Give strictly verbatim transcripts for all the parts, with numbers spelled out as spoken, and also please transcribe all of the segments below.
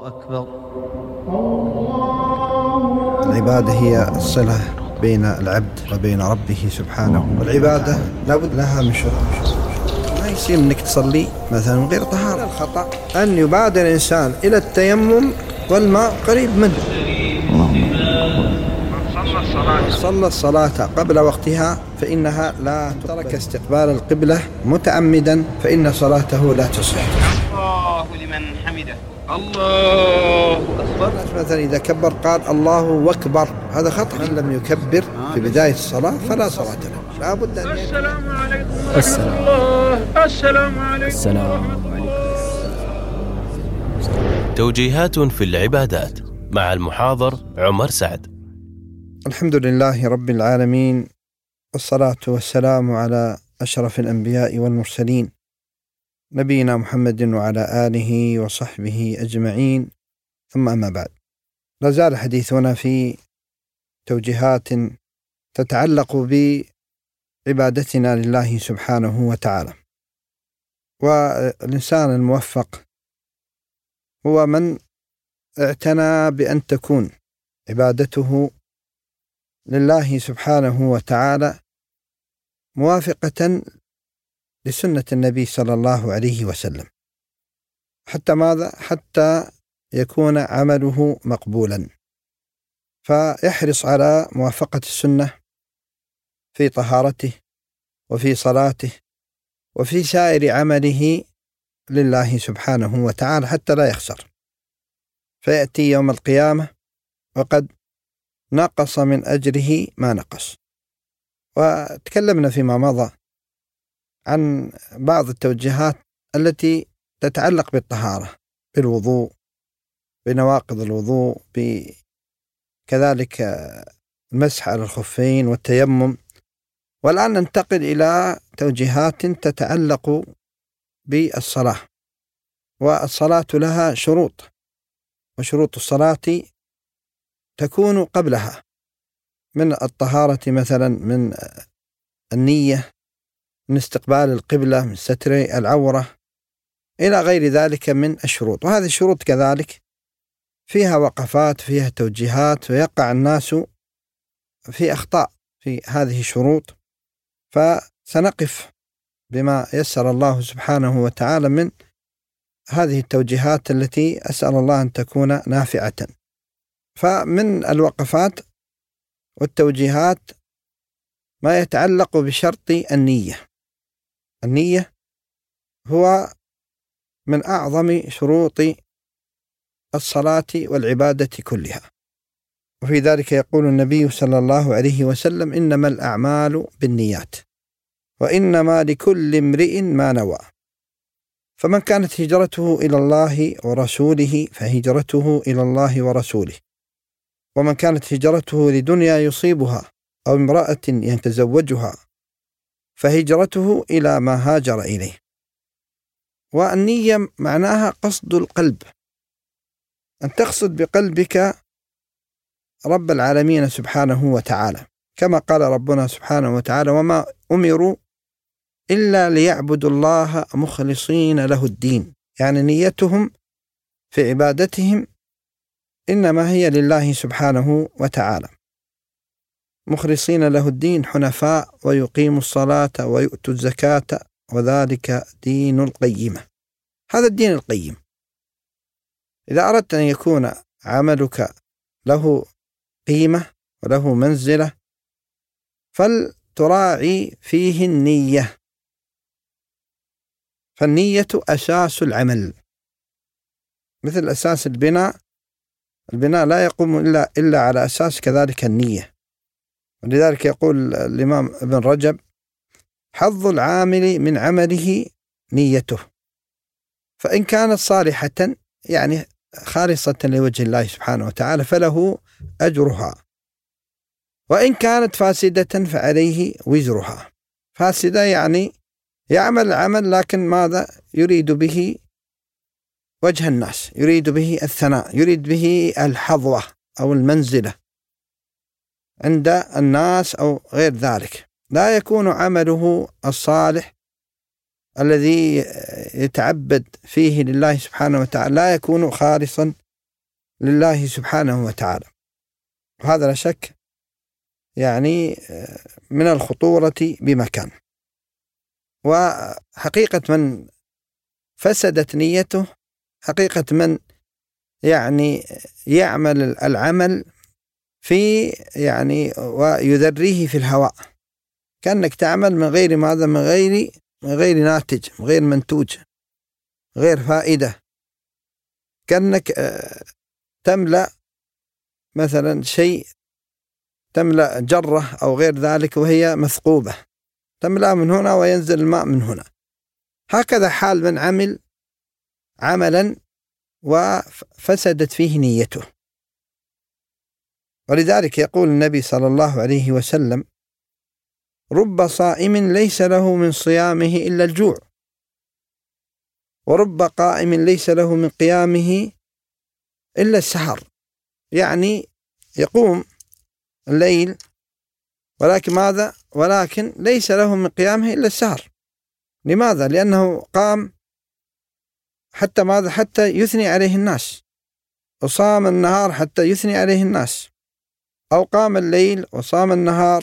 أكبر. العبادة هي الصلة بين العبد وبين ربه سبحانه، والعبادة لابد لها من شروط. ما يصير انك تصلي مثلا من غير طهارة. الخطأ أن يبادر الإنسان إلى التيمم والماء قريب منه. صلى الصلاة قبل وقتها فإنها لا ترك استقبال القبلة متعمدا فإن صلاته لا تصح. الله لمن حمده. الله أكبر. مثلا إذا كبر قال الله أكبر، هذا خطأ. من لم يكبر في بداية الصلاة فلا صلاة له. لا بد أن السلام عليكم ورحمة الله. السلام عليكم. السلام عليكم. توجيهات في العبادات مع المحاضر عمر سعد. الحمد لله رب العالمين، والصلاة والسلام على أشرف الأنبياء والمرسلين نبينا محمد وعلى آله وصحبه أجمعين، ثم أما بعد. لازال حديثنا في توجيهات تتعلق بعبادتنا لله سبحانه وتعالى. والإنسان الموفق هو من اعتنى بأن تكون عبادته لله سبحانه وتعالى موافقة لسنة النبي صلى الله عليه وسلم. حتى ماذا؟ حتى يكون عمله مقبولا، فيحرص على موافقة السنة في طهارته وفي صلاته وفي سائر عمله لله سبحانه وتعالى حتى لا يخسر، فيأتي يوم القيامة وقد نقص من أجره ما نقص. وتكلمنا فيما مضى عن بعض التوجيهات التي تتعلق بالطهارة، بالوضوء، بنواقض الوضوء، كذلك المسح على الخفين والتيمم. والآن ننتقل إلى توجيهات تتعلق بالصلاة. والصلاة لها شروط، وشروط الصلاة تكون قبلها من الطهارة، مثلا من النية، من استقبال القبلة، من ستر العورة، إلى غير ذلك من الشروط. وهذه الشروط كذلك فيها وقفات، فيها توجيهات، ويقع الناس في أخطاء في هذه الشروط. فسنقف بما يسر الله سبحانه وتعالى من هذه التوجيهات التي أسأل الله أن تكون نافعة. فمن الوقفات والتوجيهات ما يتعلق بشرط النية. النية هو من أعظم شروط الصلاة والعبادة كلها. وفي ذلك يقول النبي صلى الله عليه وسلم: إنما الأعمال بالنيات وإنما لكل امرئ ما نوى. فمن كانت هجرته إلى الله ورسوله فهجرته إلى الله ورسوله، ومن كانت هجرته لدنيا يصيبها أو امرأة يتزوجها فهجرته إلى ما هاجر إليه. والنية معناها قصد القلب، أن تقصد بقلبك رب العالمين سبحانه وتعالى، كما قال ربنا سبحانه وتعالى: وما أمروا إلا ليعبدوا الله مخلصين له الدين. يعني نيتهم في عبادتهم إنما هي لله سبحانه وتعالى، مخلصين له الدين حنفاء ويقيموا الصلاة ويؤتوا الزكاة وذلك دين القيمة. هذا الدين القيم. إذا أردت أن يكون عملك له قيمة وله منزلة فلتراعي فيه النية، فالنية أساس العمل، مثل أساس البناء. البناء لا يقوم إلا, إلا على أساس كذلك النية. ولذلك يقول الإمام ابن رجب: حظ العامل من عمله نيته، فإن كانت صالحة يعني خالصة لوجه الله سبحانه وتعالى فله أجرها، وإن كانت فاسدة فعليه وزرها. فاسدة يعني يعمل عمل لكن ماذا؟ يريد به وجه الناس، يريد به الثناء، يريد به الحظوة أو المنزلة عند الناس أو غير ذلك. لا يكون عمله الصالح الذي يتعبد فيه لله سبحانه وتعالى لا يكون خالصا لله سبحانه وتعالى. وهذا لا شك يعني من الخطورة بمكان. وحقيقة من فسدت نيته حقيقة من يعني يعمل العمل في يعني ويذريه في الهواء، كأنك تعمل من غير ماذا، من غير من غير ناتج، من غير منتوج، غير فائدة، كأنك تملأ مثلا شيء، تملأ جرة أو غير ذلك وهي مثقوبة، تملأ من هنا وينزل الماء من هنا. هكذا حال من عمل عملا وفسدت فيه نيته. ولذلك يقول النبي صلى الله عليه وسلم: رب صائم ليس له من صيامه إلا الجوع، ورب قائم ليس له من قيامه إلا السحر. يعني يقوم الليل ولكن ماذا؟ ولكن ليس له من قيامه إلا السحر. لماذا؟ لأنه قام حتى ماذا؟ حتى يثني عليه الناس، وصام النهار حتى يثني عليه الناس، أو قام الليل وصام النهار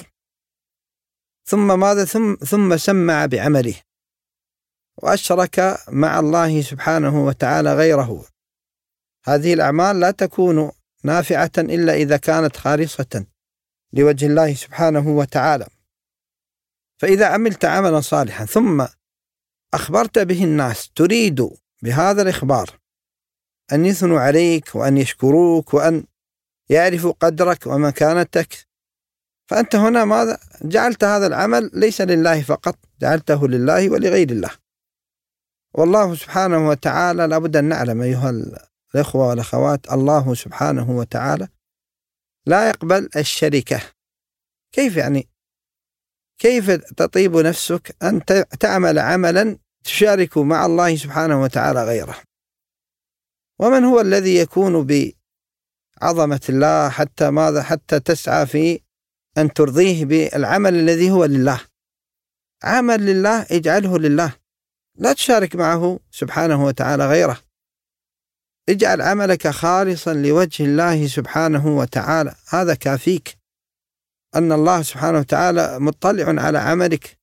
ثم ماذا؟ ثم, ثم سمع بعمله وأشرك مع الله سبحانه وتعالى غيره. هذه الأعمال لا تكون نافعة إلا إذا كانت خالصة لوجه الله سبحانه وتعالى. فإذا عملت عملا صالحا ثم أخبرت به الناس تريد بهذا الإخبار أن يثنوا عليك وأن يشكروك وأن يعرفوا قدرك ومكانتك، فأنت هنا ماذا؟ جعلت هذا العمل ليس لله فقط، جعلته لله ولغير الله. والله سبحانه وتعالى لابد أن نعلم أيها الإخوة والأخوات، الله سبحانه وتعالى لا يقبل الشركة. كيف يعني؟ كيف تطيب نفسك أن تعمل عملا تشارك مع الله سبحانه وتعالى غيره؟ ومن هو الذي يكون بعظمة الله حتى ماذا؟ حتى تسعى في أن ترضيه بالعمل الذي هو لله. عمل لله اجعله لله، لا تشارك معه سبحانه وتعالى غيره. اجعل عملك خالصا لوجه الله سبحانه وتعالى، هذا كافيك أن الله سبحانه وتعالى مطلع على عملك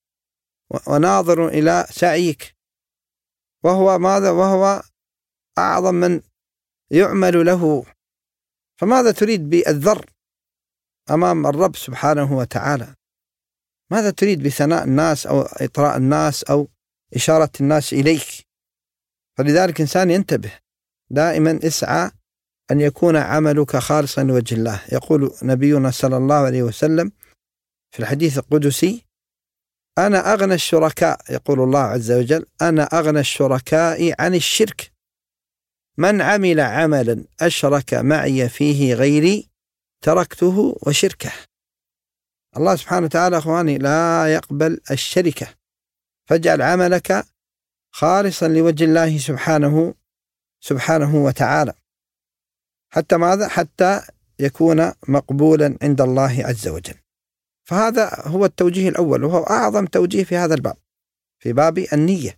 وناظر إلى سعيك، وهو ماذا؟ وهو أعظم من يعمل له. فماذا تريد بالذر أمام الرب سبحانه وتعالى؟ ماذا تريد بثناء الناس أو إطراء الناس أو إشارة الناس إليك؟ فلذلك إنسان ينتبه دائما، اسعى أن يكون عملك خالصا لوجه الله. يقول نبينا صلى الله عليه وسلم في الحديث القدسي: أنا أغنى الشركاء، يقول الله عز وجل: أنا أغنى الشركاء عن الشرك، من عمل عملا أشرك معي فيه غيري تركته وشركه. الله سبحانه وتعالى أخواني لا يقبل الشركة، فاجعل عملك خالصا لوجه الله سبحانه سبحانه وتعالى، حتى ماذا؟ حتى يكون مقبولا عند الله عز وجل. فهذا هو التوجيه الأول، وهو أعظم توجيه في هذا الباب، في باب النية.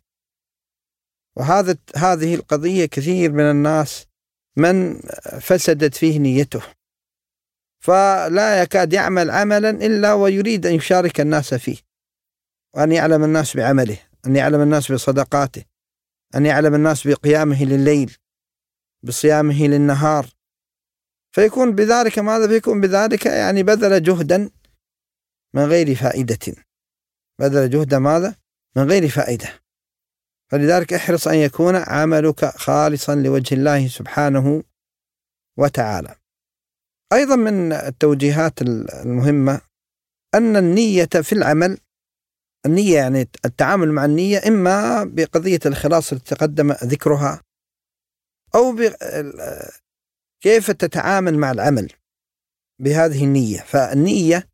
وهذا هذه القضية كثير من الناس من فسدت فيه نيته، فلا يكاد يعمل عملا إلا ويريد أن يشارك الناس فيه، وأن يعلم الناس بعمله، أن يعلم الناس بصدقاته، أن يعلم الناس بقيامه لليل، بصيامه للنهار. فيكون بذلك ماذا؟ فيكون بذلك يعني بذل جهدا من غير فائدة، بذل جهدا ماذا؟ من غير فائدة. فلذلك احرص أن يكون عملك خالصا لوجه الله سبحانه وتعالى. أيضا من التوجيهات المهمة أن النية في العمل، النية يعني التعامل مع النية إما بقضية الإخلاص التي تقدم ذكرها، أو كيف تتعامل مع العمل بهذه النية. فالنية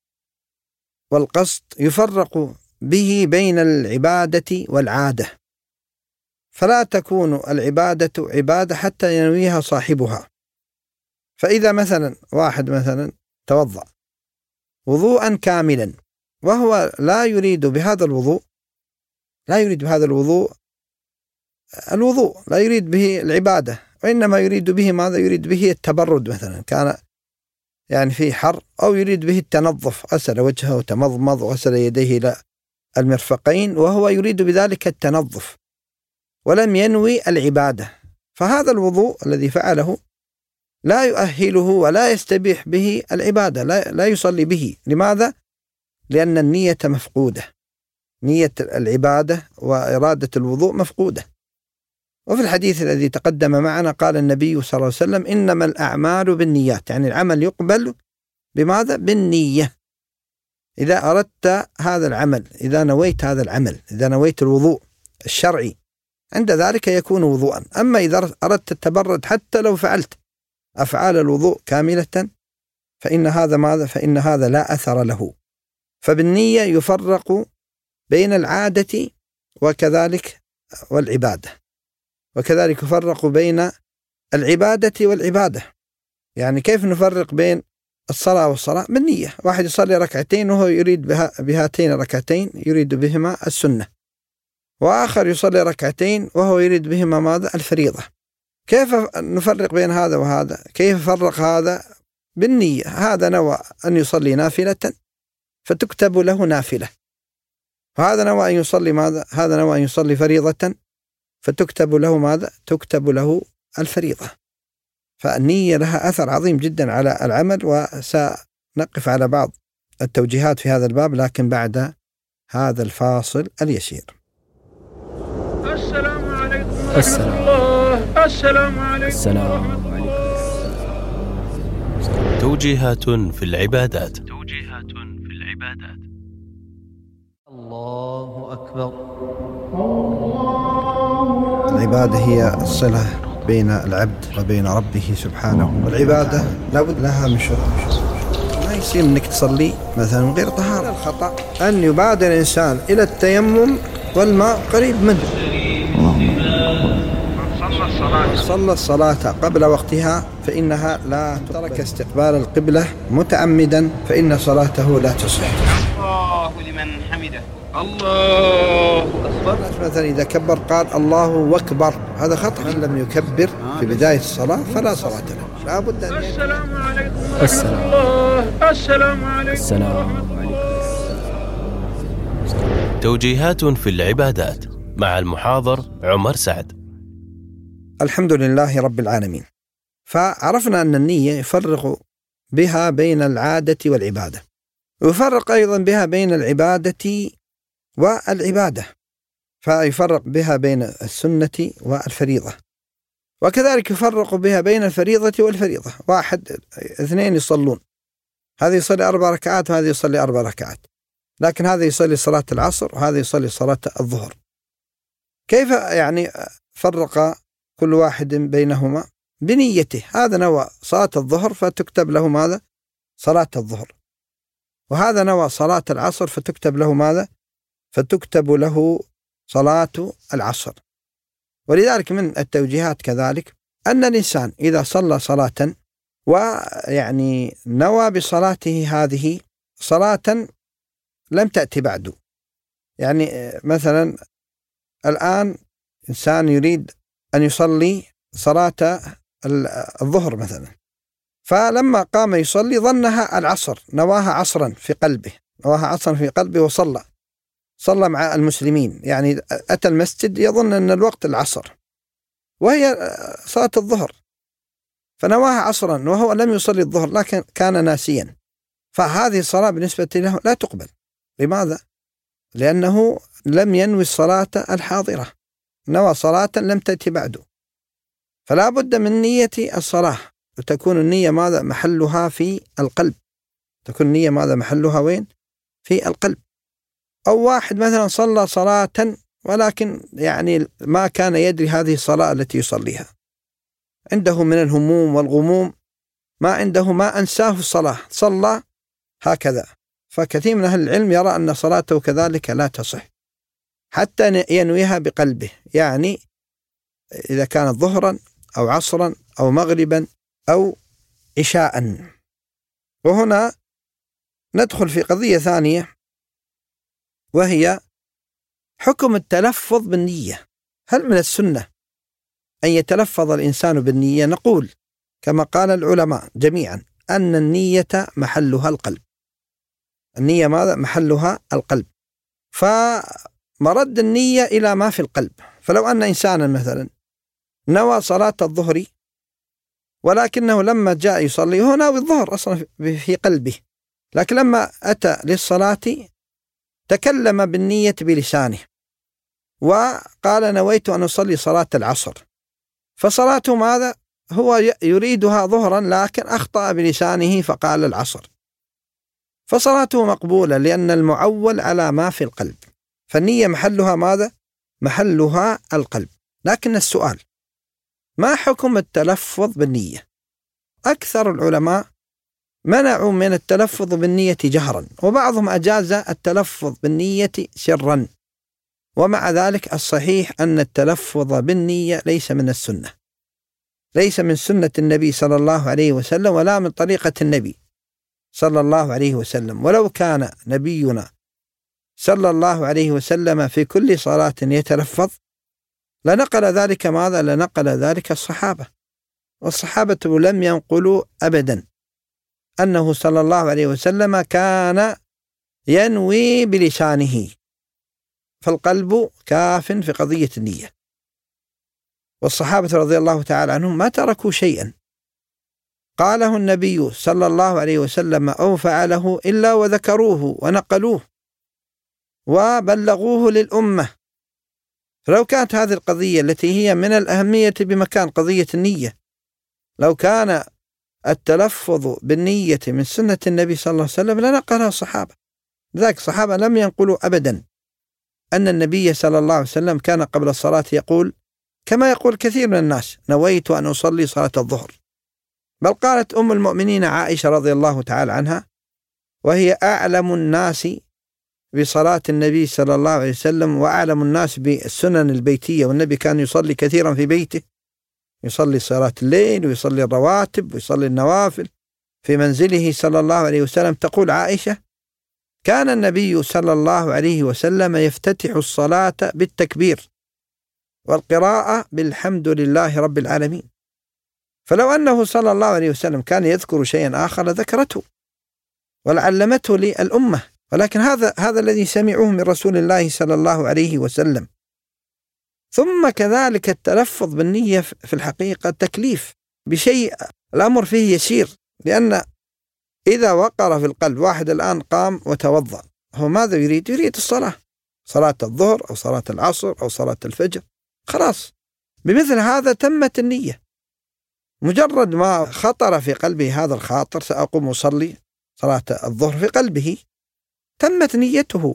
والقصد يفرق به بين العبادة والعادة، فلا تكون العبادة عبادة حتى ينويها صاحبها. فإذا مثلا واحد مثلا توضأ وضوءا كاملا وهو لا يريد بهذا الوضوء لا يريد بهذا الوضوء الوضوء لا يريد به العبادة وإنما يريد به ماذا؟ يريد به التبرد مثلا، كان يعني في حر، أو يريد به التنظف، غسل وجهه وتمضمض وغسل يديه إلى المرفقين وهو يريد بذلك التنظف ولم ينوي العبادة، فهذا الوضوء الذي فعله لا يؤهله ولا يستبيح به العبادة، لا, لا يصلي به. لماذا؟ لأن النية مفقودة، نية العبادة وإرادة الوضوء مفقودة. وفي الحديث الذي تقدم معنا قال النبي صلى الله عليه وسلم: إنما الأعمال بالنيات، يعني العمل يقبل بماذا؟ بالنية. إذا أردت هذا العمل، إذا نويت هذا العمل، إذا نويت الوضوء الشرعي، عند ذلك يكون وضوءا. أما إذا أردت التبرد حتى لو فعلت أفعال الوضوء كاملة فإن هذا ماذا؟ فإن هذا لا أثر له. فبالنية يفرق بين العادة وكذلك والعبادة، وكذلك يفرق بين العبادة والعبادة. يعني كيف نفرق بين الصلاة والصلاة؟ بالنية. واحد يصلي ركعتين وهو يريد بها بهاتين الركعتين يريد بهما السنة، وآخر يصلي ركعتين وهو يريد بهما ماذا؟ الفريضة. كيف نفرق بين هذا وهذا؟ كيف فرق هذا؟ بالنية. هذا نوى أن يصلي نافلة فتكتب له نافلة، وهذا نوى أن يصلي ماذا؟ هذا نوى أن يصلي فريضة فتكتب له ماذا؟ تكتب له الفريضة. فالنية لها أثر عظيم جدا على العمل، وسنقف على بعض التوجيهات في هذا الباب لكن بعد هذا الفاصل اليسير. السلام عليكم ورحمة الله. السلام عليكم السلام عليكم. توجيهات في العبادات. توجيهات في العبادات. الله أكبر. العبادة هي الصلة بين العبد وبين ربه سبحانه، والعبادة لابد لها من شروط. ما يصير انك تصلي مثلا من غير طهارة. الخطأ أن يبادر الإنسان إلى التيمم والماء قريب منه. صلى الصلاة قبل وقتها فإنها لا ترك استقبال القبلة متعمدا فإن صلاته لا تصح. الله لمن حمده. الله أكبر. مثلا إذا كبر قال الله أكبر، هذا خطأ. من لم يكبر في بداية الصلاة فلا صلاة له. لا بد أن السلام عليكم ورحمة الله. السلام عليكم. السلام عليكم. توجيهات في العبادات مع المحاضر عمر سعد. الحمد لله رب العالمين. فعرفنا أن النية يفرق بها بين العادة والعبادة، ويفرق أيضا بها بين العبادة والعبادة، فيفرق بها بين السنة والفريضة، وكذلك يفرق بها بين الفريضة والفريضة. واحد اثنين يصلون، هذا يصلي أربع ركعات وهذا يصلي أربع ركعات، لكن هذا يصلي صلاة العصر وهذا يصلي صلاة الظهر. كيف يعني فرق كل واحد بينهما؟ بنيته. هذا نوى صلاة الظهر فتكتب له ماذا؟ صلاة الظهر، وهذا نوى صلاة العصر فتكتب له ماذا؟ فتكتب له صلاة العصر. ولذلك من التوجيهات كذلك أن الإنسان إذا صلى صلاة ويعني نوى بصلاته هذه صلاة لم تأتي بعد، يعني مثلا الآن إنسان يريد أن يصلي صلاة الظهر مثلا، فلما قام يصلي ظنها العصر، نواها عصرا في قلبه، نواها عصرا في قلبه وصلى صلى مع المسلمين، يعني أتى المسجد يظن أن الوقت العصر وهي صلاة الظهر، فنواها عصرا وهو لم يصلي الظهر لكن كان ناسيا، فهذه الصلاة بالنسبة له لا تقبل. لماذا؟ لأنه لم ينوي الصلاة الحاضرة، نوى صلاة لم تأتي بعد. فلا بد من نية الصلاة، وتكون النية ماذا؟ محلها في القلب. تكون النية ماذا؟ محلها وين؟ في القلب. أو واحد مثلا صلى صلاة ولكن يعني ما كان يدري هذه الصلاة التي يصليها، عنده من الهموم والغموم ما عنده، ما أنساه الصلاة، صلى هكذا. فكثير من أهل العلم يرى أن صلاته كذلك لا تصح حتى ينويها بقلبه، يعني إذا كانت ظهرا أو عصرا أو مغربا أو عشاء. وهنا ندخل في قضية ثانية وهي حكم التلفظ بالنية. هل من السنة أن يتلفظ الإنسان بالنية، نقول كما قال العلماء جميعا أن النية محلها القلب. النية ماذا؟ محلها القلب. فمرد النية إلى ما في القلب. فلو أن إنسانا مثلا نوى صلاة الظهر ولكنه لما جاء يصلي هو ناوي الظهر أصلا في قلبه، لكن لما أتى للصلاة تكلم بالنية بلسانه وقال نويت أن أصلي صلاة العصر، فصلاته ماذا؟ هو يريدها ظهرا لكن أخطأ بلسانه فقال العصر، فصلاته مقبولة لأن المعول على ما في القلب. فالنية محلها ماذا؟ محلها القلب. لكن السؤال، ما حكم التلفظ بالنية؟ أكثر العلماء منعوا من التلفظ بالنية جهرا، وبعضهم أجاز التلفظ بالنية سرا. ومع ذلك الصحيح أن التلفظ بالنية ليس من السنة، ليس من سنة النبي صلى الله عليه وسلم ولا من طريقة النبي صلى الله عليه وسلم. ولو كان نبينا صلى الله عليه وسلم في كل صلاة يتلفظ لنقل ذلك ماذا؟ لنقل ذلك الصحابة، والصحابة لم ينقلوا أبدا أنه صلى الله عليه وسلم كان ينوي بلسانه، فالقلب كاف في قضية النية. والصحابة رضي الله تعالى عنهم ما تركوا شيئا قاله النبي صلى الله عليه وسلم أو فعله إلا وذكروه ونقلوه وبلغوه للأمة. فلو كانت هذه القضية التي هي من الأهمية بمكان قضية النية، لو كان التلفظ بالنية من سنة النبي صلى الله عليه وسلم لنقلها الصحابة. لذلك الصحابة لم ينقلوا أبدا أن النبي صلى الله عليه وسلم كان قبل الصلاة يقول كما يقول كثير من الناس نويت أن أصلي صلاة الظهر. بل قالت أم المؤمنين عائشة رضي الله تعالى عنها وهي أعلم الناس بصلاة النبي صلى الله عليه وسلم وأعلم الناس بالسنن البيتية، والنبي كان يصلي كثيرا في بيته، يصلي صلاة الليل ويصلي الرواتب ويصلي النوافل في منزله صلى الله عليه وسلم. تقول عائشة كان النبي صلى الله عليه وسلم يفتتح الصلاة بالتكبير والقراءة بالحمد لله رب العالمين. فلو أنه صلى الله عليه وسلم كان يذكر شيئا آخر ذكرته ولعلمته للأمة، ولكن هذا هذا الذي سمعوه من رسول الله صلى الله عليه وسلم. ثم كذلك التلفظ بالنية في الحقيقة تكليف بشيء الأمر فيه يسير، لأن إذا وقر في القلب واحد الآن قام وتوضأ، هو ماذا يريد؟ يريد الصلاة، صلاة الظهر أو صلاة العصر أو صلاة الفجر، خلاص بمثل هذا تمت النية. مجرد ما خطر في قلبه هذا الخاطر سأقوم أصلي صلاة الظهر في قلبه تمت نيته،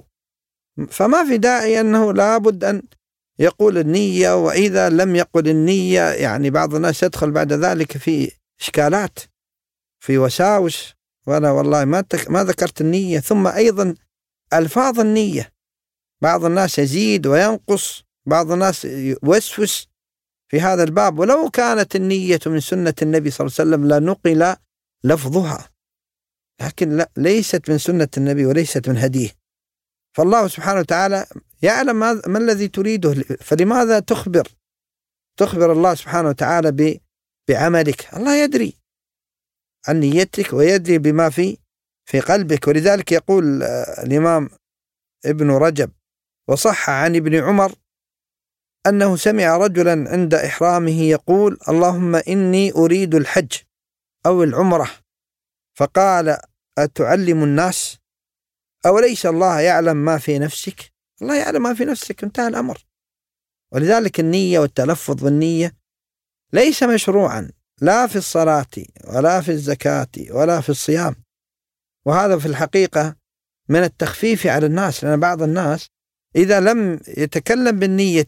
فما في داعي أنه لابد أن يقول النية، وإذا لم يقل النية يعني بعض الناس يدخل بعد ذلك في إشكالات في وساوس، وأنا والله ما تك ما ذكرت النية. ثم أيضا ألفاظ النية بعض الناس يزيد وينقص، بعض الناس يوسوس في هذا الباب. ولو كانت النية من سنة النبي صلى الله عليه وسلم لنقل لفظها، لكن لا، ليست من سنة النبي وليست من هديه. فالله سبحانه وتعالى يعلم ما الذي تريده، فلماذا تخبر تخبر الله سبحانه وتعالى بعملك؟ الله يدري عن نيتك ويدري بما في في قلبك. ولذلك يقول الإمام ابن رجب وصح عن ابن عمر أنه سمع رجلا عند إحرامه يقول اللهم إني أريد الحج أو العمرة، فقال أتعلم الناس؟ أوليس الله يعلم ما في نفسك؟ الله يعلم ما في نفسك، انتهى الأمر. ولذلك النية والتلفظ بالنية ليس مشروعا لا في الصلاة ولا في الزكاة ولا في الصيام، وهذا في الحقيقة من التخفيف على الناس، لأن بعض الناس إذا لم يتكلم بالنية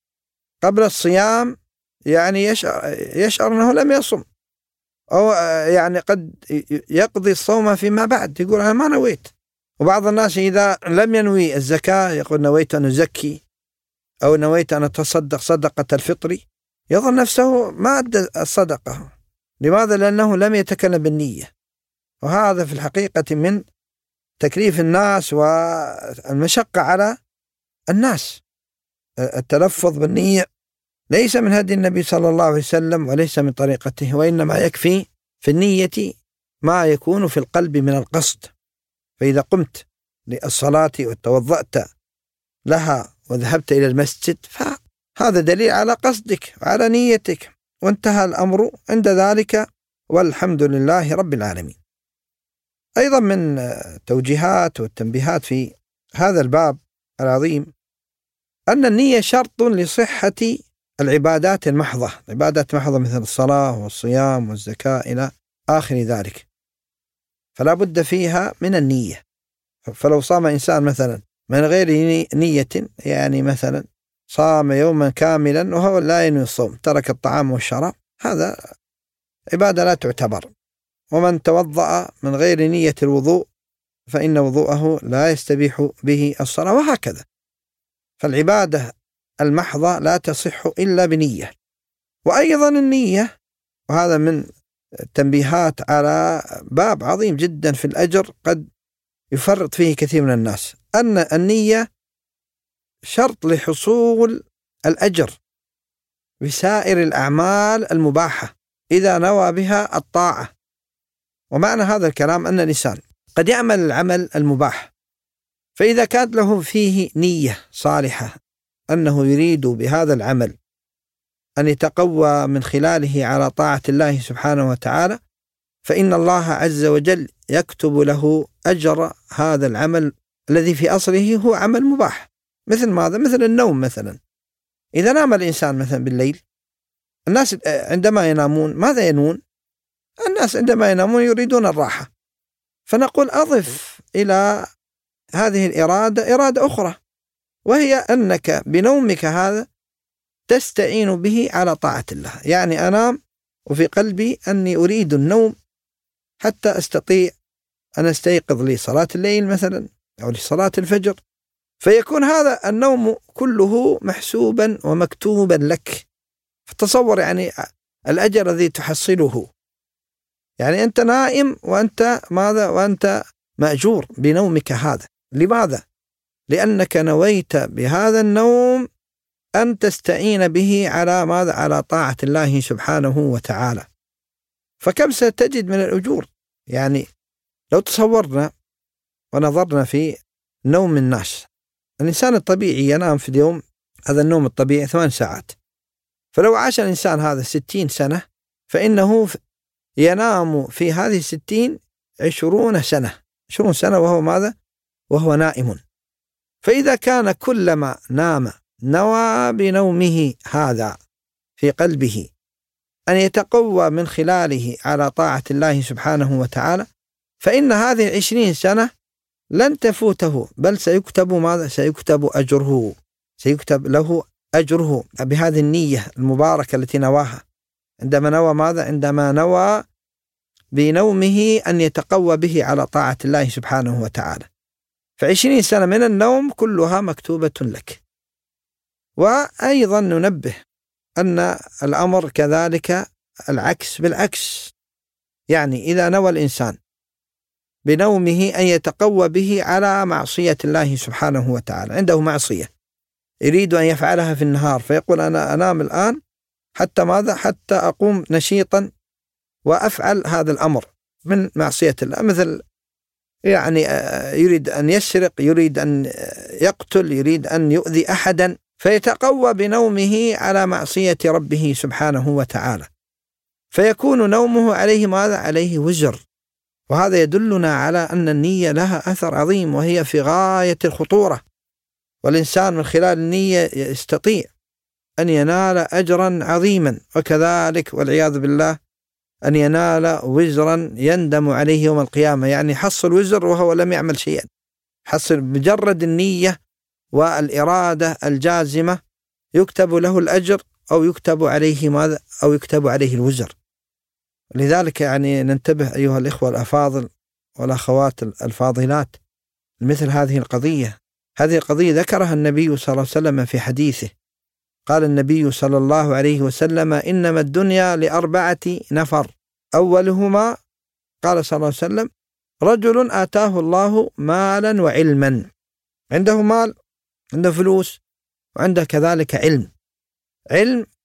قبل الصيام يعني يشعر, يشعر أنه لم يصم، أو يعني قد يقضي الصوم فيما بعد يقول أنا ما نويت. وبعض الناس إذا لم ينوي الزكاة يقول نويت أن أزكي أو نويت أن أتصدق صدقة الفطر، يظن نفسه ما أدى الصدقة. لماذا؟ لأنه لم يتكلم بالنية. وهذا في الحقيقة من تكليف الناس والمشقة على الناس. التلفظ بالنية ليس من هدي النبي صلى الله عليه وسلم وليس من طريقته، وإنما يكفي في النية ما يكون في القلب من القصد. فإذا قمت للصلاة وتوضأت لها وذهبت إلى المسجد فهذا دليل على قصدك وعلى نيتك، وانتهى الأمر عند ذلك، والحمد لله رب العالمين. أيضا من توجيهات والتنبيهات في هذا الباب العظيم أن النية شرط لصحة العبادات المحضة، عبادات محضة مثل الصلاة والصيام والزكاة إلى آخر ذلك، فلا بد فيها من النية. فلو صام إنسان مثلا من غير نية، يعني مثلا صام يوما كاملا وهو لا ينوي الصوم، ترك الطعام والشراب، هذا عبادة لا تعتبر. ومن توضأ من غير نية الوضوء فإن وضوءه لا يستبيح به الصلاة، وهكذا. فالعبادة المحضة لا تصح إلا بنية. وأيضا النية، وهذا من التنبيهات على باب عظيم جدا في الأجر قد يفرط فيه كثير من الناس، أن النية شرط لحصول الأجر بسائر الأعمال المباحة إذا نوى بها الطاعة. ومعنى هذا الكلام أن الإنسان قد يعمل العمل المباح، فإذا كانت له فيه نية صالحة أنه يريد بهذا العمل أن يتقوى من خلاله على طاعة الله سبحانه وتعالى، فإن الله عز وجل يكتب له أجر هذا العمل الذي في أصله هو عمل مباح. مثل ماذا؟ مثل النوم مثلا. إذا نام الإنسان مثلا بالليل، الناس عندما ينامون ماذا ينون؟ الناس عندما ينامون يريدون الراحة، فنقول أضف إلى هذه الإرادة إرادة أخرى، وهي أنك بنومك هذا تستعين به على طاعة الله. يعني أنام وفي قلبي أني أريد النوم حتى أستطيع أن أستيقظ لصلاة الليل مثلا أو لصلاة الفجر، فيكون هذا النوم كله محسوبا ومكتوبا لك. فتصور يعني الأجر الذي تحصله، يعني أنت نائم وأنت ماذا؟ وأنت مأجور بنومك هذا. لماذا؟ لأنك نويت بهذا النوم أن تستعين به على ماذا؟ على طاعة الله سبحانه وتعالى. فكم ستجد من الأجور؟ يعني لو تصورنا ونظرنا في نوم الناس، الإنسان الطبيعي ينام في اليوم، هذا النوم الطبيعي ثمان ساعات، فلو عاش الإنسان هذا ستين سنة فإنه ينام في هذه الستين عشرون سنة عشرون سنة وهو ماذا؟ وهو نائم. فإذا كان كلما نام نوى بنومه هذا في قلبه أن يتقوى من خلاله على طاعة الله سبحانه وتعالى، فإن هذه العشرين سنة لن تفوته، بل سيكتب ماذا؟ سيكتب أجره، سيكتب له أجره بهذه النية المباركة التي نواها. عندما نوى ماذا؟ عندما نوى بنومه أن يتقوى به على طاعة الله سبحانه وتعالى، فعشرين سنة من النوم كلها مكتوبة لك. وأيضا ننبه أن الأمر كذلك العكس بالعكس، يعني إذا نوى الإنسان بنومه أن يتقوى به على معصية الله سبحانه وتعالى، عنده معصية يريد أن يفعلها في النهار، فيقول أنا أنام الآن حتى ماذا؟ حتى أقوم نشيطا وأفعل هذا الأمر من معصية الله، مثل يعني يريد أن يسرق، يريد أن يقتل، يريد أن يؤذي أحدا، فيتقوى بنومه على معصية ربه سبحانه وتعالى، فيكون نومه عليه ماذا؟ عليه وزر. وهذا يدلنا على أن النية لها أثر عظيم، وهي في غاية الخطورة، والإنسان من خلال النية يستطيع أن ينال أجرا عظيما، وكذلك والعياذ بالله أن ينال وزرا يندم عليه يوم القيامة، يعني حصل وزر وهو لم يعمل شيئا، حصل مجرد النية والإرادة الجازمة يكتب له الأجر أو يكتب عليه ماذا؟ أو يكتب عليه الوزر. لذلك يعني ننتبه أيها الإخوة الأفاضل والأخوات الفاضلات مثل هذه القضية. هذه القضية ذكرها النبي صلى الله عليه وسلم في حديثه، قال النبي صلى الله عليه وسلم إنما الدنيا لأربعة نفر، أولهما قال صلى الله عليه وسلم رجل آتاه الله مالا وعلما، عنده مال، عنده فلوس، وعنده كذلك علم. علم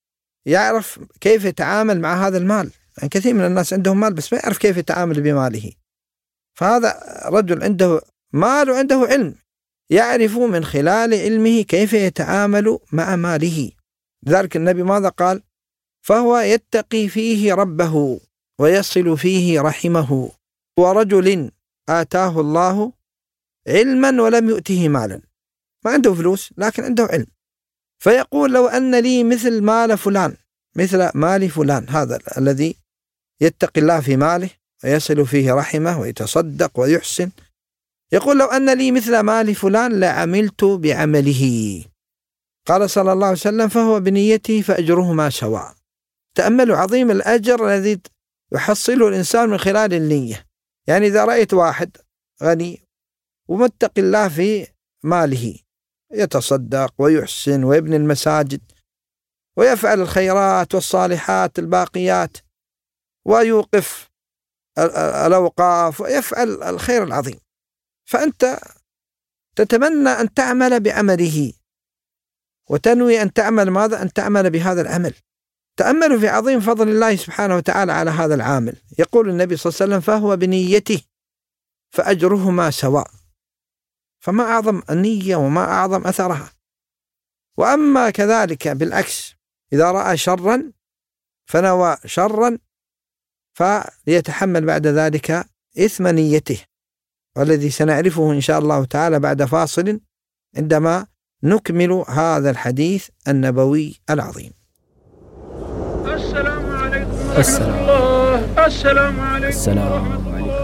يعرف كيف يتعامل مع هذا المال. يعني كثير من الناس عندهم مال بس ما يعرف كيف يتعامل بماله. فهذا رجل عنده مال وعنده علم، يعرف من خلال علمه كيف يتعامل مع ماله. لذلك النبي ماذا قال؟ فهو يتقي فيه ربه ويصل فيه رحمه، ورجل آتاه الله علما ولم يؤته مالا. ما عنده فلوس لكن عنده علم، فيقول لو أن لي مثل مال فلان، مثل مال فلان، هذا الذي يتقي الله في ماله ويصل فيه رحمه ويتصدق ويحسن، يقول لو أن لي مثل مال فلان لعملت بعمله. قال صلى الله عليه وسلم فهو بنيته فأجرهما سواء. تأملوا عظيم الأجر الذي يحصله الإنسان من خلال النية. يعني إذا رأيت واحد غني ومتقي الله في ماله، يتصدق ويحسن ويبني المساجد ويفعل الخيرات والصالحات الباقيات ويوقف الأوقاف ويفعل الخير العظيم، فأنت تتمنى أن تعمل بعمله وتنوي أن تعمل ماذا؟ أن تعمل بهذا العمل. تأملوا في عظيم فضل الله سبحانه وتعالى على هذا العامل. يقول النبي صلى الله عليه وسلم فهو بنيته فأجرهما سواء. فما أعظم النية وما أعظم أثرها. وأما كذلك بالعكس، إذا رأى شرا فنوى شرا فليتحمل بعد ذلك إثم نيته، والذي سنعرفه إن شاء الله تعالى بعد فاصل عندما نكمل هذا الحديث النبوي العظيم. السلام عليكم ورحمة الله. السلام عليكم. السلام عليكم.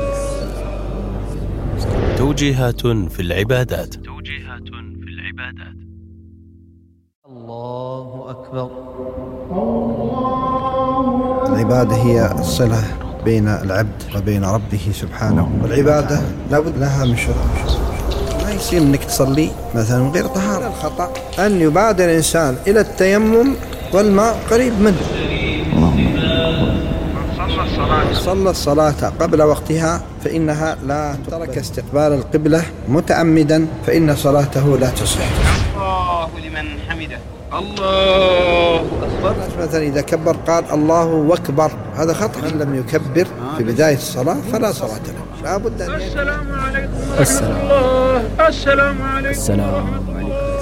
توجيهات في العبادات. توجيهات في العبادات. الله أكبر. العبادة هي الصلة بين العبد وبين ربه سبحانه، والعبادة لابد لها من شروط. ما يصير انك تصلي مثلا من غير طهارة. الخطأ أن يبادر الإنسان إلى التيمم والماء قريب منه. صلى الصلاة قبل وقتها فإنها لا ترك استقبال القبلة متعمدا فإن صلاته لا تصح. الله لمن حمده. الله أكبر. مثلا إذا كبر قال الله أكبر، هذا خطأ. من لم يكبر في بداية الصلاة فلا صلاة له. لا بد أن السلام عليكم ورحمة الله. السلام عليكم. السلام عليكم.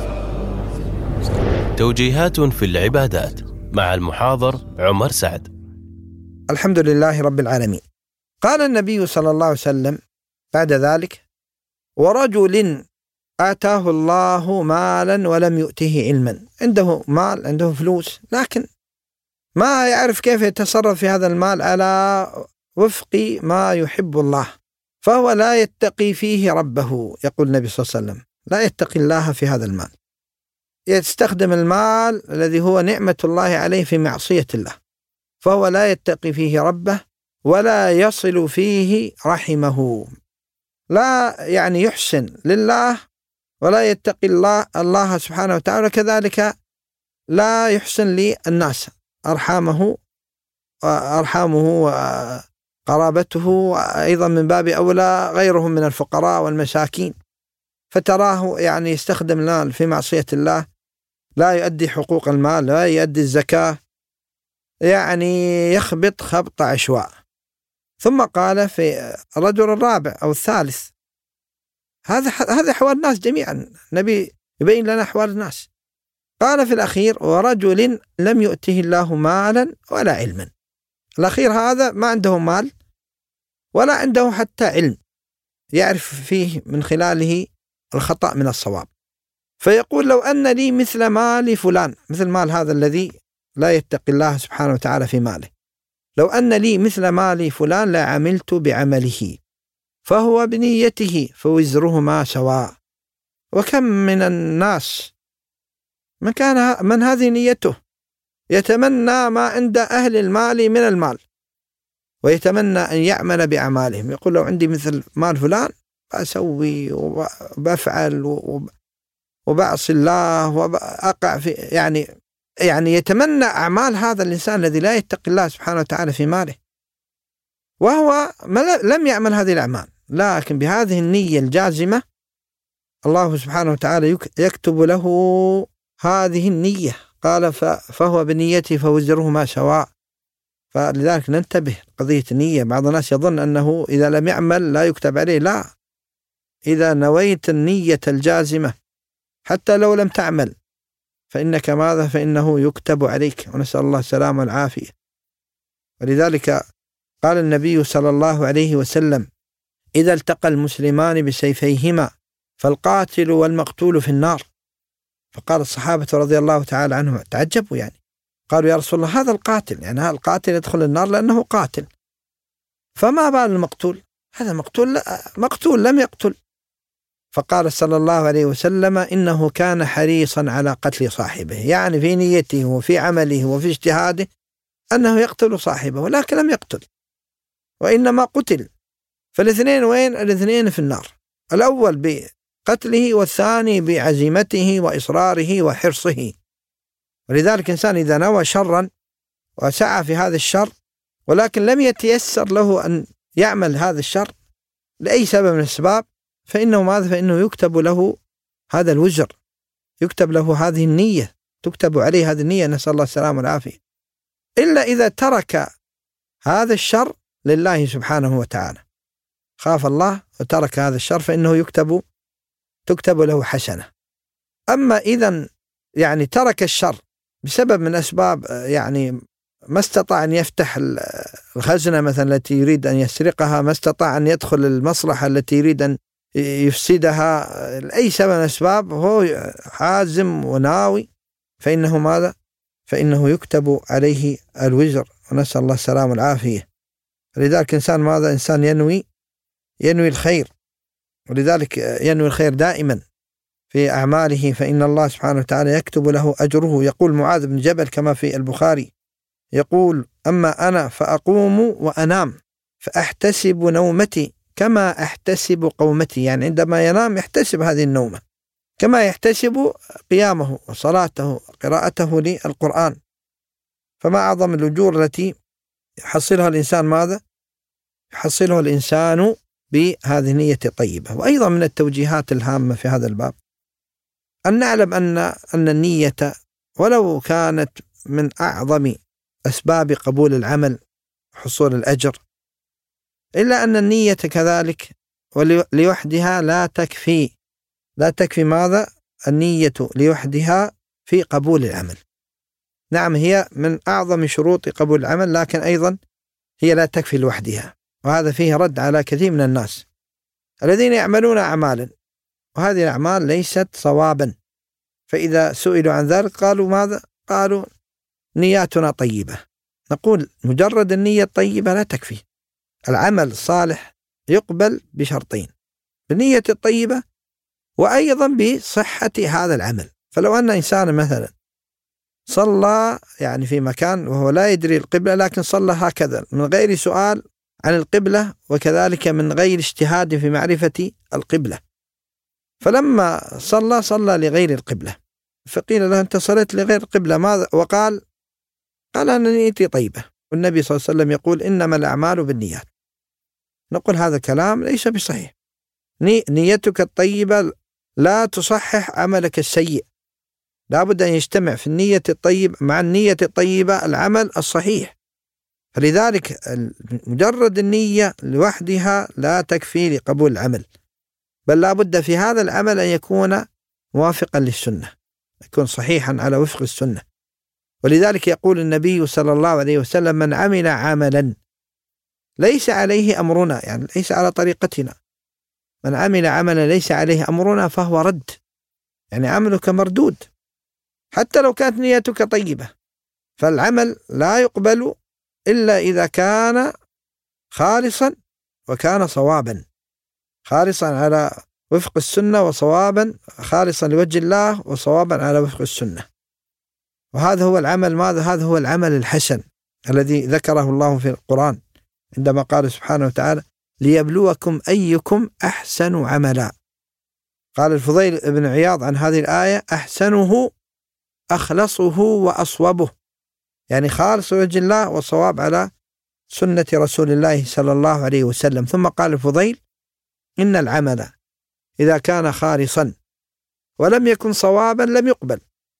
توجيهات في العبادات مع المحاضر عمر سعد. الحمد لله رب العالمين. قال النبي صلى الله عليه وسلم بعد ذلك ورجل آتاه الله مالا ولم يؤته علما. عنده مال، عنده فلوس، لكن ما يعرف كيف يتصرف في هذا المال على وفق ما يحب الله، فهو لا يتقي فيه ربه. يقول النبي صلى الله عليه وسلم لا يتقي الله في هذا المال، يستخدم المال الذي هو نعمة الله عليه في معصية الله، فهو لا يتقي فيه ربه ولا يصل فيه رحمه. لا يعني يحسن لله ولا يتقي الله الله سبحانه وتعالى، كذلك لا يحسن للناس أرحامه أرحامه وقرابته، أيضا من باب أولى غيرهم من الفقراء والمساكين. فتراه يعني يستخدم المال في معصية الله، لا يؤدي حقوق المال، لا يؤدي الزكاة، يعني يخبط خبط عشواء. ثم قال في الرجل الرابع أو الثالث، هذا هذا أحوال الناس جميعا، النبي يبين لنا أحوال الناس. قال في الأخير ورجل لم يؤته الله مالا ولا علما. الأخير هذا ما عنده مال ولا عنده حتى علم يعرف فيه من خلاله الخطأ من الصواب، فيقول لو أن لي مثل مال فلان، مثل مال هذا الذي لا يتقي الله سبحانه وتعالى في ماله، لو أن لي مثل مال فلان لعملت بعمله فهو بنيته فوزرهما سواء. وكم من الناس من كان من هذه نيته يتمنى ما عند أهل المال من المال، ويتمنى أن يعمل بأعمالهم. يقول لو عندي مثل مال فلان بأسوي وبفعل وبعصي الله وأقع في يعني يعني يتمنى أعمال هذا الإنسان الذي لا يتقي الله سبحانه وتعالى في ماله، وهو لم يعمل هذه الأعمال، لكن بهذه النية الجازمة الله سبحانه وتعالى يكتب له هذه النية قال فهو بنيتي فوزرهما سواء. فلذلك ننتبه قضية النية. بعض الناس يظن أنه إذا لم يعمل لا يكتب عليه. لا، إذا نويت النية الجازمة حتى لو لم تعمل فإنك ماذا؟ فإنه يكتب عليك، ونسأل الله السلامة والعافية. ولذلك قال النبي صلى الله عليه وسلم: إذا التقى المسلمان بسيفيهما فالقاتل والمقتول في النار. فقال الصحابة رضي الله تعالى عنهم تعجبوا، يعني قالوا: يا رسول الله هذا القاتل، يعني هذا القاتل يدخل النار لأنه قاتل، فما بال المقتول؟ هذا مقتول مقتول لم يقتل. فقال صلى الله عليه وسلم: إنه كان حريصا على قتل صاحبه، يعني في نيته وفي عمله وفي اجتهاده أنه يقتل صاحبه، ولكن لم يقتل وإنما قتل. فالاثنين وين؟ الاثنين في النار، الأول بقتله والثاني بعزيمته وإصراره وحرصه. ولذلك الإنسان إذا نوى شرا وسعى في هذا الشر ولكن لم يتيسر له أن يعمل هذا الشر لأي سبب من الأسباب، فإنه ماذا؟ فإنه يكتب له هذا الوزر، يكتب له هذه النية، تكتب عليه هذه النية، نسأل الله السلامة والعافية. إلا إذا ترك هذا الشر لله سبحانه وتعالى، خاف الله وترك هذا الشر، فإنه يكتب تكتب له حسنة. أما إذا يعني ترك الشر بسبب من أسباب، يعني ما استطاع أن يفتح الخزنة مثلا التي يريد أن يسرقها، ما استطاع أن يدخل المصلحة التي يريد أن يفسدها، لأي سبب من الأسباب هو حازم وناوي، فإنه ماذا؟ فإنه يكتب عليه الوزر، ونسأل الله السلامة والعافية. لذلك إنسان ماذا؟ إنسان ينوي ينوي الخير، ولذلك ينوي الخير دائما في أعماله، فإن الله سبحانه وتعالى يكتب له أجره. يقول معاذ بن جبل كما في البخاري، يقول: أما أنا فأقوم وأنام فأحتسب نومتي كما أحتسب قومتي، يعني عندما ينام يحتسب هذه النومة كما يحتسب قيامه وصلاته قراءته للقرآن. فما أعظم الأجور التي يحصلها الإنسان ماذا؟ يحصلها الإنسان بهذه النية الطيبة. وأيضا من التوجيهات الهامة في هذا الباب أن نعلم أن أن النية ولو كانت من أعظم أسباب قبول العمل حصول الأجر، إلا أن النية كذلك ولوحدها لا تكفي لا تكفي ماذا؟ النية لوحدها في قبول العمل. نعم، هي من أعظم شروط قبول العمل، لكن أيضا هي لا تكفي لوحدها. وهذا فيه رد على كثير من الناس الذين يعملون أعمالا وهذه الأعمال ليست صوابا، فإذا سئلوا عن ذلك قالوا ماذا؟ قالوا نياتنا طيبة. نقول مجرد النية الطيبة لا تكفي. العمل الصالح يقبل بشرطين: بالنية الطيبة وأيضا بصحة هذا العمل. فلو أن إنسان مثلا صلى يعني في مكان وهو لا يدري القبلة، لكن صلى هكذا من غير سؤال عن القبلة وكذلك من غير اجتهاد في معرفة القبلة، فلما صلى صلى لغير القبلة، فقيل له: أنت صليت لغير القبلة، ماذا؟ وقال قال أنا نيتي طيبة، والنبي صلى الله عليه وسلم يقول: إنما الأعمال بالنيات. نقول هذا كلام ليس بصحيح. نيتك الطيبة لا تصحح عملك السيء، لا بد أن يجتمع في النية الطيبة مع النية الطيبة العمل الصحيح. فلذلك مجرد النية لوحدها لا تكفي لقبول العمل، بل لا بد في هذا العمل أن يكون موافقا للسنة، يكون صحيحا على وفق السنة. ولذلك يقول النبي صلى الله عليه وسلم: من عمل عملا ليس عليه أمرنا، يعني ليس على طريقتنا، من عمل عملا ليس عليه أمرنا فهو رد، يعني عملك مردود حتى لو كانت نيتك طيبة. فالعمل لا يقبل إلا إذا كان خالصا وكان صوابا، خالصا على وفق السنة وصوابا، خالصا لوجه الله وصوابا على وفق السنة. وهذا هو العمل ماذا؟ هذا هو العمل الحسن الذي ذكره الله في القرآن عندما قال سبحانه وتعالى: ليبلوكم أيكم أحسن عملا. قال الفضيل بن عياض عن هذه الآية: أحسنه أخلصه وأصوبه، يعني خالص وجه الله وصواب على سنة رسول الله صلى الله عليه وسلم. ثم قال الفضيل: إن العمل إذا كان خالصا ولم يكن صوابا لم يقبل،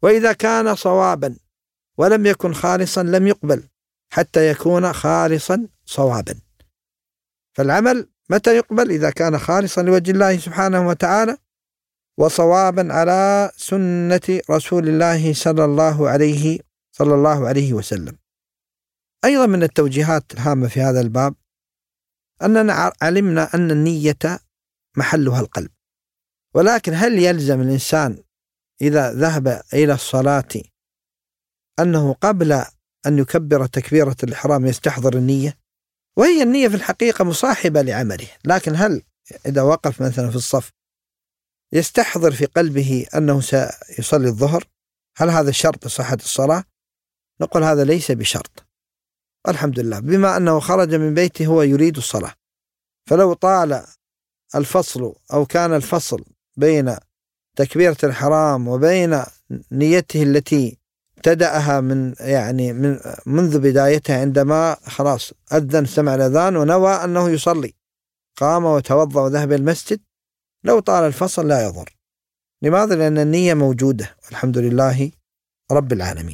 وإذا كان صوابا ولم يكن خالصا لم يقبل حتى يكون خالصا صوابا. فالعمل متى يقبل؟ إذا كان خالصا لوجه الله سبحانه وتعالى وصوابا على سنة رسول الله صلى الله عليه صلى الله عليه وسلم. أيضا من التوجيهات الهامة في هذا الباب أننا علمنا أن النية محلها القلب، ولكن هل يلزم الإنسان إذا ذهب إلى الصلاة أنه قبل أن يكبر تكبيرة الإحرام يستحضر النية؟ وهي النية في الحقيقة مصاحبة لعمله، لكن هل إذا وقف مثلا في الصف يستحضر في قلبه أنه سيصلي الظهر؟ هل هذا شرط لصحة الصلاة؟ نقول هذا ليس بشرط، الحمد لله، بما أنه خرج من بيته هو يريد الصلاة. فلو طال الفصل أو كان الفصل بين تكبيرة الإحرام وبين نيته التي ابتدأها من يعني من منذ بدايتها عندما خلاص أذن سمع الأذان ونوى أنه يصلي، قام وتوضأ وذهب المسجد، لو طال الفصل لا يضر. لماذا؟ لأن النية موجودة والحمد لله رب العالمين.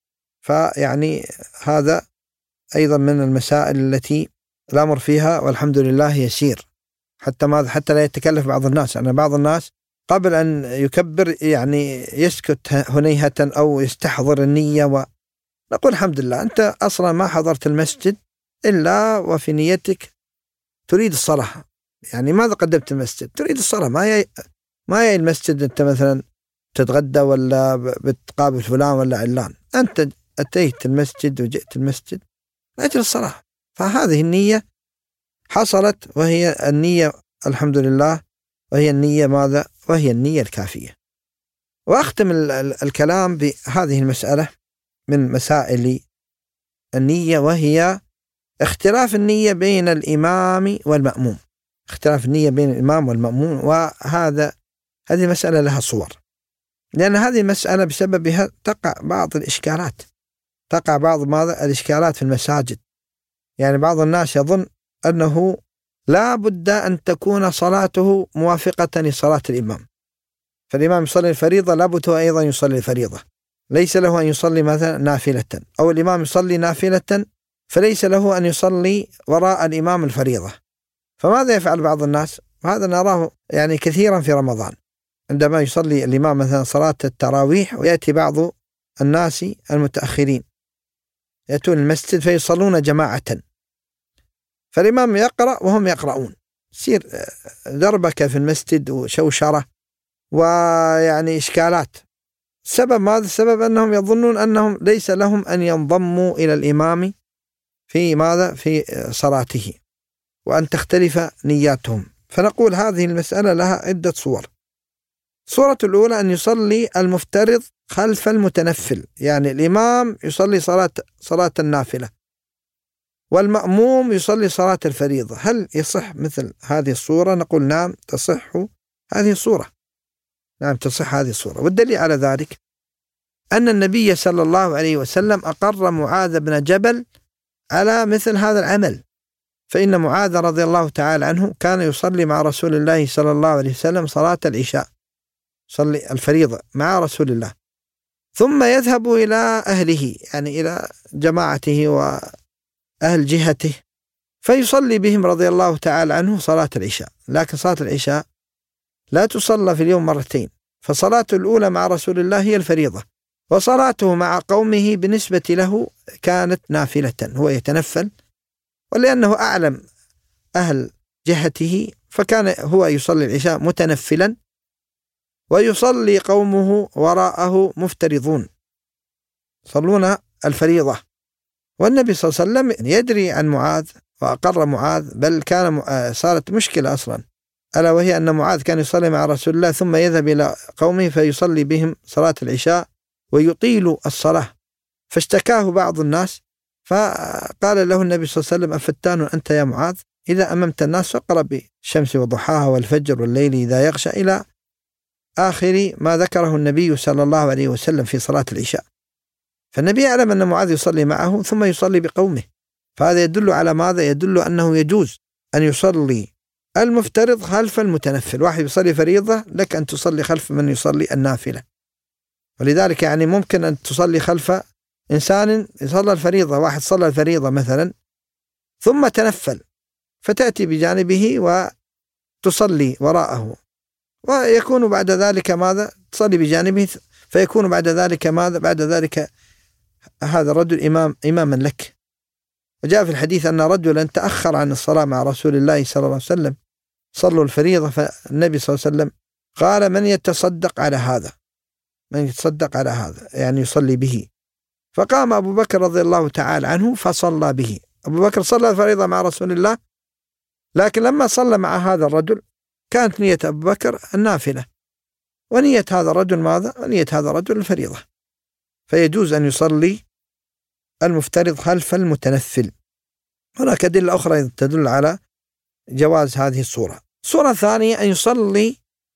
فيعني هذا أيضا من المسائل التي الأمر فيها والحمد لله يسير، حتى ما حتى لا يتكلف بعض الناس. أن يعني بعض الناس قبل أن يكبر يعني يسكت هنيهة أو يستحضر النية، ونقول الحمد لله أنت أصلا ما حضرت المسجد إلا وفي نيتك تريد الصلاة. يعني ماذا قدمت المسجد؟ تريد الصلاة، ما ي... ما ي المسجد أنت مثلا تتغدى ولا بتقابل فلان ولا علان، أنت أتيت المسجد وجئت المسجد لأجل الصلاة. فهذه النية حصلت، وهي النية الحمد لله، وهي النية ماذا؟ وهي النية الكافية. وأختم الكلام بهذه المسألة من مسائل النية، وهي اختلاف النية بين الإمام والمأموم. اختلاف النية بين الإمام والمأموم، وهذا هذه مسألة لها صور، لأن هذه المسألة بسببها تقع بعض الإشكالات، تقع بعض ماذا؟ الإشكالات في المساجد. يعني بعض الناس يظن أنه لا بد أن تكون صلاته موافقة لصلاة الإمام، فالإمام يصلي الفريضة لابد هو أيضا يصلي الفريضة، ليس له أن يصلي مثلا نافلة، أو الإمام يصلي نافلة فليس له أن يصلي وراء الإمام الفريضة. فماذا يفعل بعض الناس؟ وهذا نراه يعني كثيرا في رمضان، عندما يصلي الإمام مثلا صلاة التراويح ويأتي بعض الناس المتأخرين يأتون المسجد فيصلون جماعة، فالإمام يقرأ وهم يقرؤون، يصير دربكة في المسجد وشوشرة ويعني إشكالات. السبب ماذا؟ السبب أنهم يظنون أنهم ليس لهم أن ينضموا إلى الإمام في ماذا؟ في صلاته، وأن تختلف نياتهم. فنقول هذه المسألة لها عدة صور. الصورة الأولى أن يصلي المفترض خلف المتنفل، يعني الإمام يصلي صلاة صلاة النافلة والمأموم يصلي صلاة الفريضة. هل يصح مثل هذه الصورة؟ نقول نعم تصح هذه الصورة، نعم تصح هذه الصورة. والدليل على ذلك أن النبي صلى الله عليه وسلم أقر معاذ بن جبل على مثل هذا العمل، فإن معاذ رضي الله تعالى عنه كان يصلي مع رسول الله صلى الله عليه وسلم صلاة العشاء، يصلي الفريضة مع رسول الله، ثم يذهب إلى أهله يعني إلى جماعته وأهل جهته فيصلي بهم رضي الله تعالى عنه صلاة العشاء. لكن صلاة العشاء لا تصلى في اليوم مرتين، فصلاته الأولى مع رسول الله هي الفريضة، وصلاته مع قومه بالنسبة له كانت نافلة، هو يتنفل، ولأنه أعلم أهل جهته فكان هو يصلي العشاء متنفلا، ويصلي قومه وراءه مفترضون صلون الفريضة. والنبي صلى الله عليه وسلم يدري عن معاذ وأقر معاذ، بل كان صارت مشكلة أصلا، ألا وهي أن معاذ كان يصلي مع رسول الله ثم يذهب إلى قومه فيصلي بهم صلاة العشاء ويطيل الصلاة، فاشتكاه بعض الناس فقال له النبي صلى الله عليه وسلم: أفتان أنت يا معاذ؟ إذا أممت الناس فاقرأ بالشمس وضحاها والفجر والليل إذا يغشى، إلى آخر ما ذكره النبي صلى الله عليه وسلم في صلاة العشاء. فالنبي يعلم أن معاذ يصلي معه ثم يصلي بقومه، فهذا يدل على ماذا؟ يدل أنه يجوز أن يصلي المفترض خلف المتنفل. واحد يصلي فريضة لك أن تصلي خلف من يصلي النافلة. ولذلك يعني ممكن أن تصلي خلف إنسان صلى الفريضة، واحد صلى الفريضة مثلا ثم تنفل، فتأتي بجانبه وتصلي وراءه، ويكون بعد ذلك ماذا؟ تصلي بجانبه، فيكون بعد ذلك ماذا؟ بعد ذلك هذا الرجل إمام إماما لك. وجاء في الحديث أن رجلا تأخر عن الصلاة مع رسول الله صلى الله عليه وسلم، صلوا الفريضة، فالنبي صلى الله عليه وسلم قال: من يتصدق على هذا؟ من يتصدق على هذا يعني يصلي به. فقام أبو بكر رضي الله تعالى عنه فصلى به. أبو بكر صلى الفريضة مع رسول الله، لكن لما صلى مع هذا الرجل كانت نية أبو بكر النافلة، ونية هذا الرجل ماذا؟ ونية هذا الرجل الفريضة. فيجوز أن يصلي المفترض خلف المتنفل. هناك أدلة أخرى تدل على جواز هذه الصورة. الصورة الثانية أن يصلي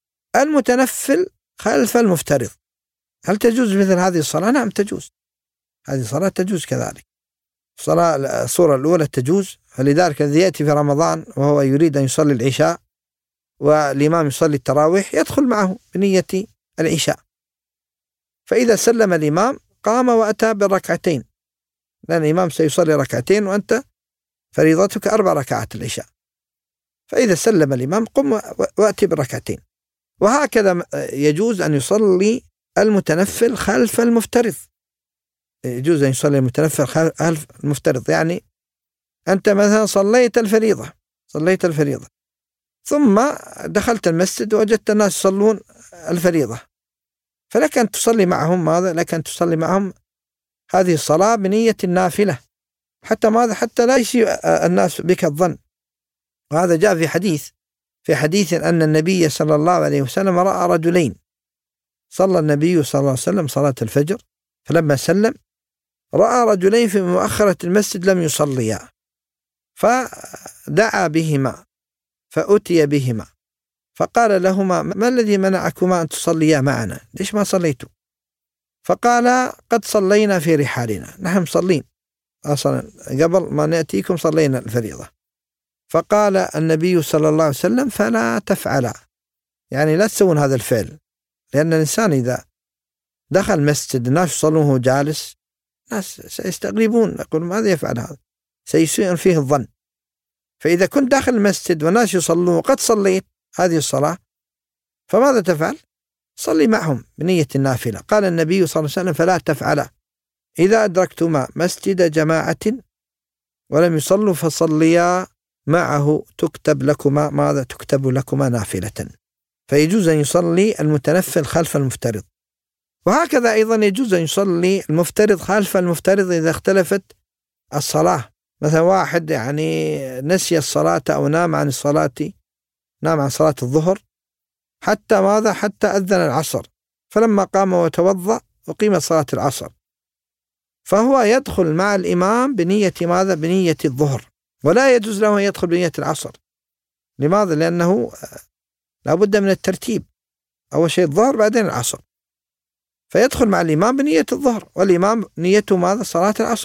المتنفل خلف المفترض. هل تجوز مثل هذه الصلاة؟ نعم تجوز، هذه الصلاة تجوز كذلك. الصلاة الصورة الأولى تجوز، فلذلك الذي يأتي في رمضان وهو يريد أن يصلي العشاء والإمام يصلي التراويح يدخل معه بنية العشاء، فإذا سلم الإمام قام وأتى بالركعتين، لأن الإمام سيصلي ركعتين وأنت فريضتك أربع ركعات العشاء، فإذا سلم الإمام قم وأتي بالركعتين. وهكذا يجوز أن يصلي المتنفل خلف المفترض. يجوز أن يصلي المتنفل خلف المفترض، يعني أنت مثلا صليت الفريضة صليت الفريضة ثم دخلت المسجد ووجدت الناس يصلون الفريضة، فلك أن تصلي معهم ماذا؟ لك أن تصلي معهم هذه الصلاة بنية النافلة، حتى ماذا؟ حتى لا يسيء الناس بك الظن. وهذا جاء في حديث في حديث أن النبي صلى الله عليه وسلم رأى رجلين، صلى النبي صلى الله عليه وسلم صلاة الفجر، فلما سلم رأى رجلين في مؤخرة المسجد لم يصليا، فدعا بهما فأتي بهما فقال لهما: ما الذي منعكما أن تصليا معنا؟ ليش ما صليتوا؟ فقال: قد صلينا في رحالنا، نحن مصلين أصلا قبل ما نأتيكم صلينا الفريضة. فقال النبي صلى الله عليه وسلم: فلا تفعلا، يعني لا تسوون هذا الفعل، لأن الإنسان إذا دخل مسجد الناس يصلون وهو جالس الناس سيستغربون، يقول ماذا يفعل هذا؟ سيسيء فيه الظن. فإذا كنت داخل المسجد والناس يصلون وقد صليت هذه الصلاة فماذا تفعل؟ صلي معهم بنية النافلة. قال النبي صلى الله عليه وسلم: فلا تفعلا، إذا أدركتما مسجد جماعة ولم يصلوا فصليا معه تكتب لكما ماذا؟ تكتب لكما نافلة. فيجوز أن يصلي المتنفل خلف المفترض. وهكذا أيضا يجوز أن يصلي المفترض خلف المفترض إذا اختلفت الصلاة، مثلا واحد يعني نسي الصلاة أو نام عن الصلاة نام عن صلاة الظهر حتى ماذا؟ حتى أذن العصر، فلما قام وتوضأ وقيمت صلاة العصر، فهو يدخل مع الإمام بنية ماذا؟ بنية الظهر، ولا يجوز له أن يدخل بنية العصر. لماذا؟ لأنه لابد من الترتيب، أول شيء الظهر بعدين العصر، فيدخل مع الإمام بنية الظهر، والإمام نيته ماذا؟ صلاة العصر.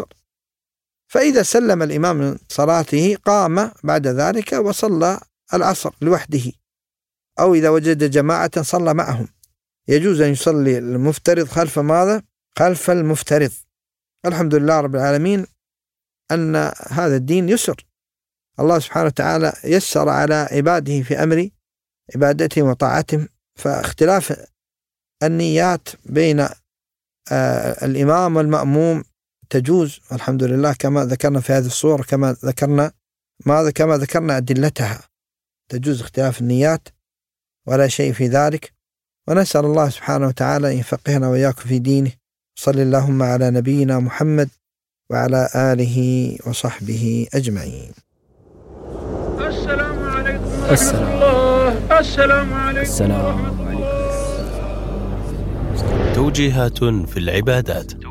فإذا سلم الإمام من صلاته قام بعد ذلك وصلى العصر لوحده، أو إذا وجد جماعة صلى معهم. يجوز أن يصلي المفترض خلف ماذا؟ خلف المفترض. الحمد لله رب العالمين أن هذا الدين يسر، الله سبحانه وتعالى يسر على عباده في أمر عبادتهم وطاعتهم، فاختلاف النيات بين آه الإمام والمأموم تجوز الحمد لله، كما ذكرنا في هذه الصورة، كما ذكرنا ماذا؟ كما ذكرنا أدلتها، تجوز اختلاف النيات ولا شيء في ذلك. ونسأل الله سبحانه وتعالى أن يفقهنا وإياكم في دينه. صلى اللهم على نبينا محمد وعلى آله وصحبه أجمعين. السلام عليكم ورحمة الله. السلام عليكم. السلام عليكم. توجيهات في العبادات.